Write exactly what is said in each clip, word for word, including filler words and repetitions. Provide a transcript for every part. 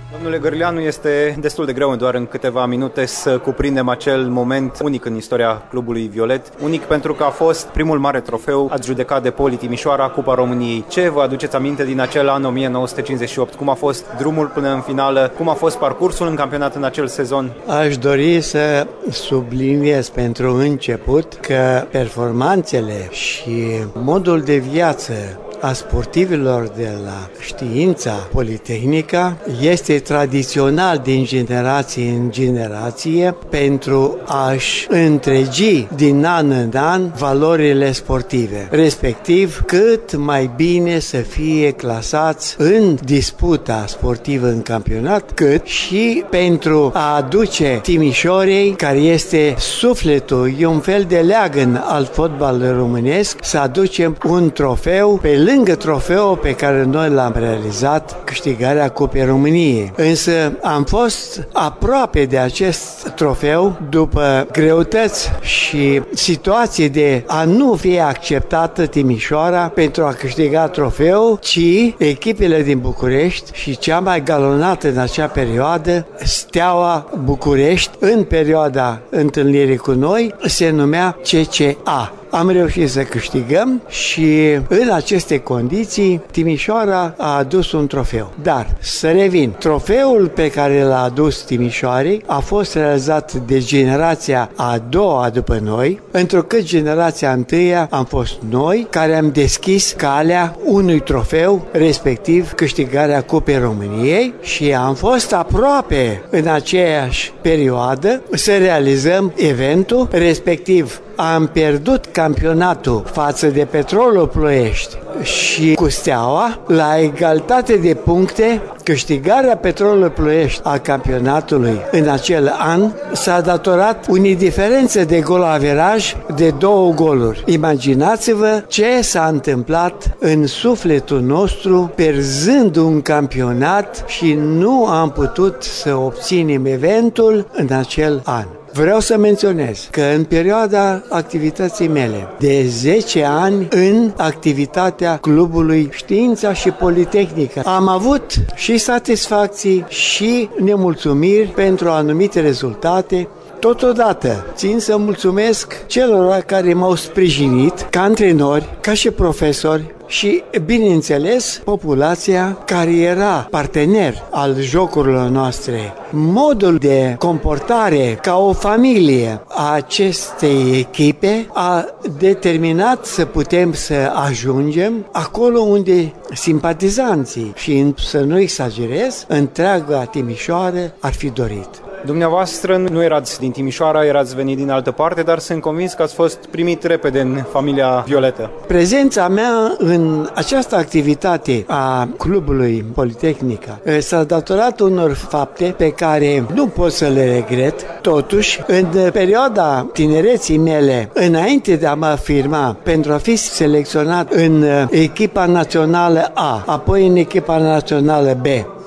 Domnule Gărleanu, este destul de greu doar în câteva minute să cuprindem acel moment unic în istoria clubului violet. Unic pentru că a fost primul mare trofeu adjudecat de Poli Timișoara, Cupa României. Ce vă aduceți aminte din acel an o mie nouă sute cincizeci și opt? Cum a fost drumul până în finală? Cum a fost parcursul în campionat în acel sezon? Aș dori să subliniez pentru început că performanțele și modul de viață a sportivilor de la Știința Politehnica este tradițional din generație în generație pentru a-și întregi din an în an valorile sportive, respectiv cât mai bine să fie clasați în disputa sportivă în campionat, cât și pentru a aduce Timișorei, care este sufletul, e un fel de leagăn al fotbalului românesc, să aducem un trofeu pe lângă trofeul pe care noi l-am realizat, câștigarea Cupei României. Însă am fost aproape de acest trofeu după greutăți și situații de a nu fi acceptată Timișoara pentru a câștiga trofeul, ci echipele din București și cea mai galonată în acea perioadă, Steaua București, în perioada întâlnirii cu noi, se numea C C A. Am reușit să câștigăm și în aceste condiții Timișoara a adus un trofeu. Dar, să revin, trofeul pe care l-a adus Timișoarei a fost realizat de generația a doua după noi, întrucât generația întâia am fost noi care am deschis calea unui trofeu, respectiv câștigarea Cupei României, și am fost aproape în aceeași perioadă să realizăm eventul, respectiv am pierdut campionatul față de Petrolul Ploiești și cu Steaua la egalitate de puncte. Câștigarea Petrolului Ploiești a campionatului în acel an s-a datorat unei diferențe de gol-averaj de două goluri. Imaginați-vă ce s-a întâmplat în sufletul nostru pierzând un campionat și nu am putut să obținem eventul în acel an. Vreau să menționez că în perioada activității mele de zece ani în activitatea clubului Știința și Politehnica am avut și satisfacții și nemulțumiri pentru anumite rezultate. Totodată țin să mulțumesc celor care m-au sprijinit ca antrenori, ca și profesori și, bineînțeles, populația care era partener al jocurilor noastre. Modul de comportare ca o familie a acestei echipe a determinat să putem să ajungem acolo unde simpatizanții, și să nu exagerez, întreaga Timișoară ar fi dorit. Dumneavoastră nu erați din Timișoara, erați venit din altă parte, dar sunt convins că ați fost primit repede în familia violetă. Prezența mea în această activitate a clubului Politehnica s-a datorat unor fapte pe care nu pot să le regret. Totuși, în perioada tinereții mele, înainte de a mă afirma pentru a fi selecționat în echipa națională A, apoi în echipa națională B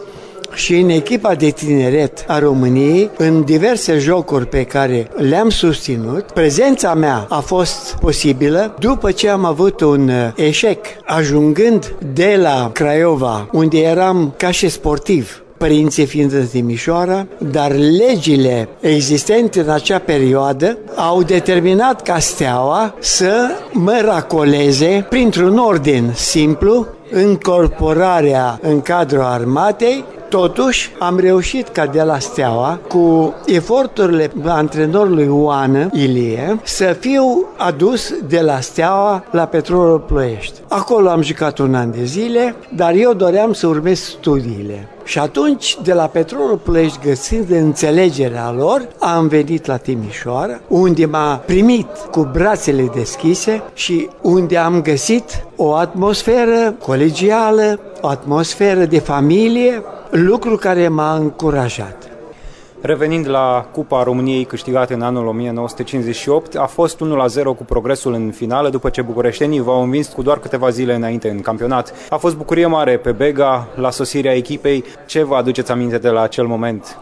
și în echipa de tineret a României, în diverse jocuri pe care le-am susținut, prezența mea a fost posibilă după ce am avut un eșec, ajungând de la Craiova, unde eram ca și sportiv, părinții fiind în Timișoara, dar legile existente în acea perioadă au determinat ca Steaua să mă racoleze printr-un ordin simplu, încorporarea în cadrul armatei. Totuși, am reușit ca de la Steaua, cu eforturile antrenorului Oană Ilie, să fiu adus de la Steaua la Petrolul Ploiești. Acolo am jucat un an de zile, dar eu doream să urmez studiile. Și atunci, de la Petrolul Ploiești, găsind înțelegerea lor, am venit la Timișoara, unde m-a primit cu brațele deschise și unde am găsit o atmosferă colegială, o atmosferă de familie, lucru care m-a încurajat. Revenind la Cupa României câștigată în anul o mie nouă sute cincizeci și opt, a fost unu la zero cu Progresul în finală, după ce bucureștenii v-au învins cu doar câteva zile înainte în campionat. A fost bucurie mare pe Bega la sosirea echipei. Ce vă aduceți aminte de la acel moment?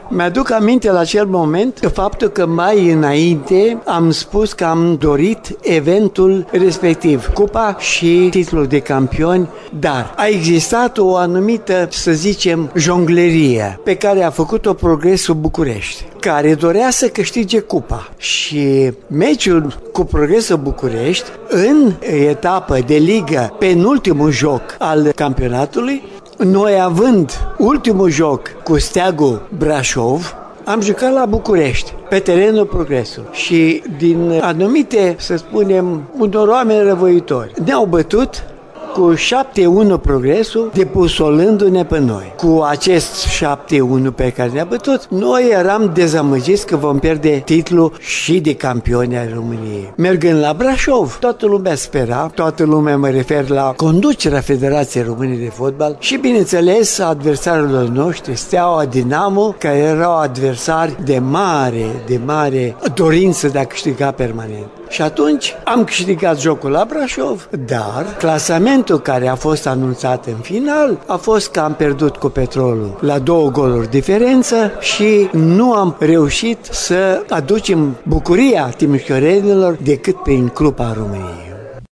Mi-aduc aminte la acel moment faptul că mai înainte am spus că am dorit eventul respectiv, cupa și titlul de campioni, dar a existat o anumită, să zicem, jonglerie pe care a făcut-o Progresul București, care dorea să câștige cupa. Și meciul cu Progresul București, în etapă de ligă, penultimul joc al campionatului, noi având ultimul joc cu Steagul Brașov, am jucat la București, pe terenul Progresului. Și din anumite, să spunem, unor oameni răvoitori, ne-au bătut cu șapte unu Progresul, debusolându-ne pe noi. Cu acest șapte unu pe care ne-a bătut, noi eram dezamăgiți că vom pierde titlul și de campioni ai României. Mergând la Brașov, toată lumea spera, toată lumea, mă refer la conducerea Federației Române de Fotbal și, bineînțeles, adversarilor noștri, Steaua, Dinamo, care erau adversari de mare, de mare dorință de a câștiga permanent. Și atunci am câștigat jocul la Brașov, dar clasamentul care a fost anunțat în final a fost că am pierdut cu Petrolul la două goluri diferență și nu am reușit să aducem bucuria timișorenilor decât prin Cupa României.